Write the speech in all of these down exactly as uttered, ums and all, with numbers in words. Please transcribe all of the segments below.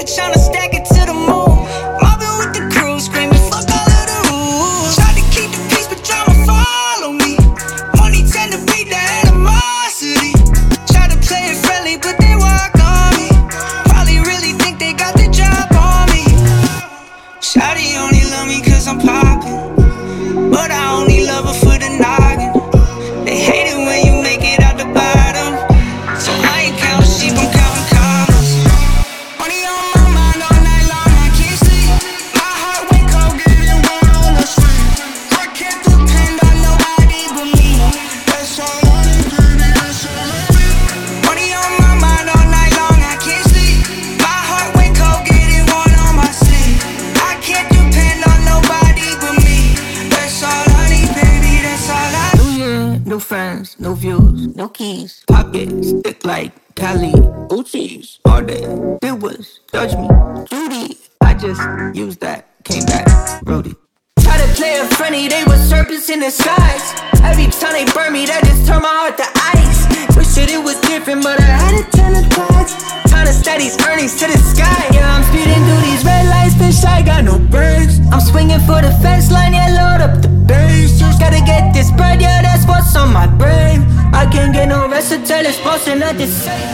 tryna stack it to the moon. Mobbing with the crew, screaming fuck all of the rules. Tried to keep the peace, but drama follow me. Money tend to breed the animosity. Try to play it friendly, but they walk on me. Probably really think they got the job on me. Shawty only love me cause I'm poppin', but I only love her for the noggin. They hate it when you make it out the bottom, so I ain't countin' sheep, I'm countin' commas. Money on my mind all night long, I can't sleep. My heart went cold, getting one on the street. I can't depend on nobody but me. That's all I need, baby, that's all I need. Money on my mind all night long, I can't sleep. My heart went cold, getting one on my sleeve. I can't depend on nobody but me. That's all I need, baby, that's all I need. New year, new friends, new views, no keys. Pockets thick like Cali, Gucci's all day. It was judge me, Judy. I just used that, came back, wrote it. Try to play it friendly, they were serpents in disguise. Every time they burn me, that just turned my heart to ice. Wish that it was different, but I had to turn the tide. Trying to stack these earnings to the sky. Yeah, I'm speeding through these red lights, bitch, I got no brakes. I'm swinging for the fence line, yeah, load up the bass. Gotta get this bread, yeah, that's what's on my brain. I can't get no rest until it's bustin' at the same.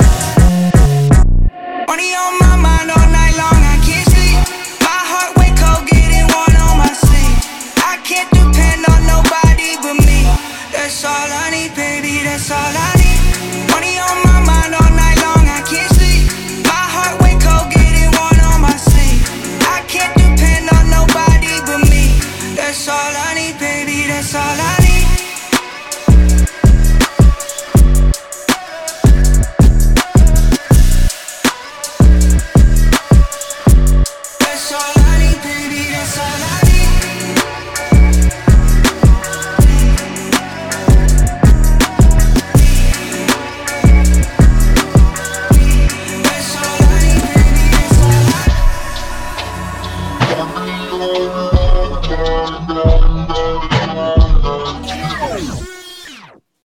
Money on my mind all night long, I can't sleep. My heart went cold, getting one on my sleeve. I can't depend on nobody but me. That's all I need, baby, that's all I need. Money on my mind all night long, I can't sleep. My heart went cold, getting one on my sleeve. I can't depend on nobody but me. That's all I need, baby, that's all I need. That's all I need, baby, that's all I need. That's all I need, baby, that's all I need.